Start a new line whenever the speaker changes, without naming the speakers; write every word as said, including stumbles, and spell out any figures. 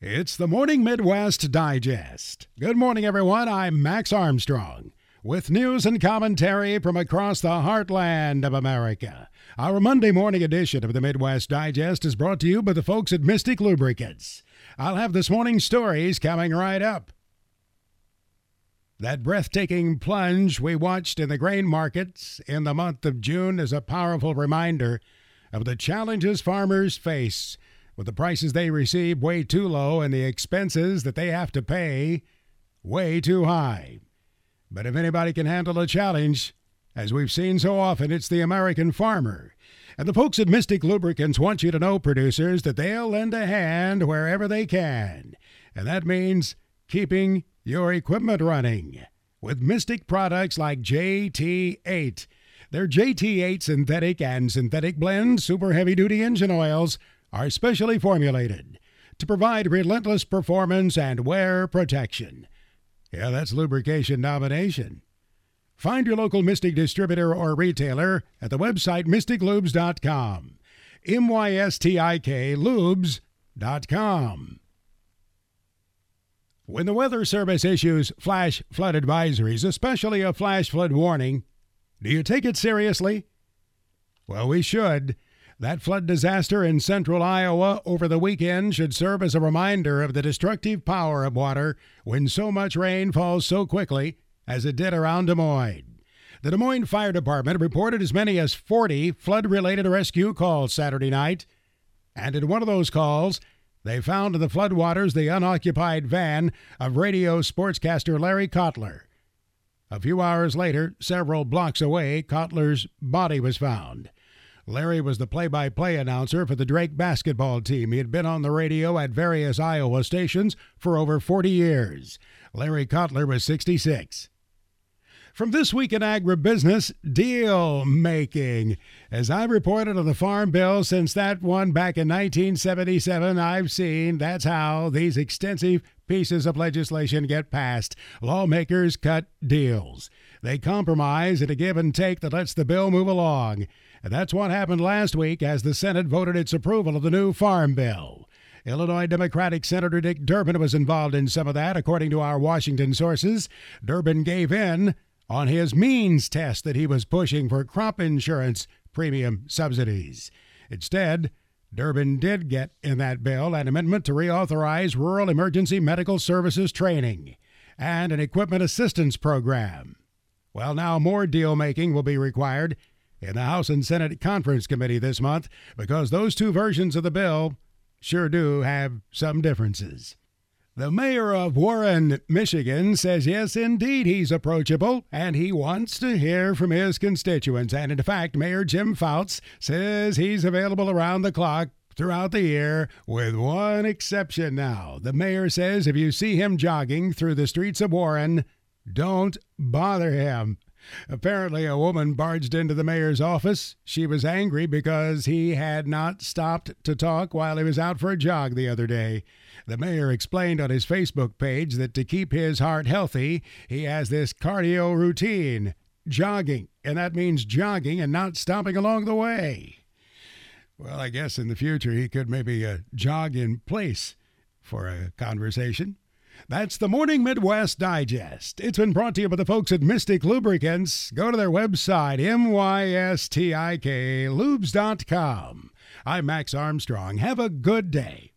It's the Morning Midwest Digest. Good morning, everyone. I'm Max Armstrong with news and commentary from across the heartland of America. Our Monday morning edition of the Midwest Digest is brought to you by the folks at Mystic Lubricants. I'll have this morning's stories coming right up. That breathtaking plunge we watched in the grain markets in the month of June is a powerful reminder of the challenges farmers face with the prices they receive way too low and the expenses that they have to pay way too high. But if anybody can handle a challenge, as we've seen so often, it's the American farmer. And the folks at Mystic Lubricants want you to know, producers, that they'll lend a hand wherever they can. And that means keeping your equipment running with Mystic products like J T eight. Their J T eight synthetic and synthetic blend super heavy-duty engine oils are specially formulated to provide relentless performance and wear protection. Yeah, that's lubrication domination. Find your local Mystic distributor or retailer at the website mystic lubes dot com. M Y S T I K lubes dot com. When the Weather Service issues flash flood advisories, especially a flash flood warning, do you take it seriously? Well, we should. That flood disaster in central Iowa over the weekend should serve as a reminder of the destructive power of water when so much rain falls so quickly as it did around Des Moines. The Des Moines Fire Department reported as many as forty flood-related rescue calls Saturday night, and in one of those calls, they found in the floodwaters the unoccupied van of radio sportscaster Larry Kotler. A few hours later, several blocks away, Kotler's body was found. Larry was the play-by-play announcer for the Drake basketball team. He had been on the radio at various Iowa stations for over forty years. Larry Kotler was sixty-six. From This Week in Agribusiness, deal-making. As I've reported on the Farm Bill since that one back in nineteen seventy-seven, I've seen that's how these extensive pieces of legislation get passed. Lawmakers cut deals. They compromise at a give and take that lets the bill move along. And that's what happened last week as the Senate voted its approval of the new Farm Bill. Illinois Democratic Senator Dick Durbin was involved in some of that, according to our Washington sources. Durbin gave in on his means test that he was pushing for crop insurance premium subsidies. Instead, Durbin did get in that bill an amendment to reauthorize rural emergency medical services training and an equipment assistance program. Well, now more deal-making will be required in the House and Senate Conference Committee this month because those two versions of the bill sure do have some differences. The mayor of Warren, Michigan, says yes, indeed, he's approachable, and he wants to hear from his constituents. And in fact, Mayor Jim Fouts says he's available around the clock throughout the year, with one exception now. The mayor says if you see him jogging through the streets of Warren, don't bother him. Apparently, a woman barged into the mayor's office. She was angry because he had not stopped to talk while he was out for a jog the other day. The mayor explained on his Facebook page that to keep his heart healthy, he has this cardio routine, jogging, and that means jogging and not stopping along the way. Well, I guess in the future he could maybe uh, jog in place for a conversation. That's the Morning Midwest Digest. It's been brought to you by the folks at Mystic Lubricants. Go to their website, M Y S T I K lubes dot com. I'm Max Armstrong. Have a good day.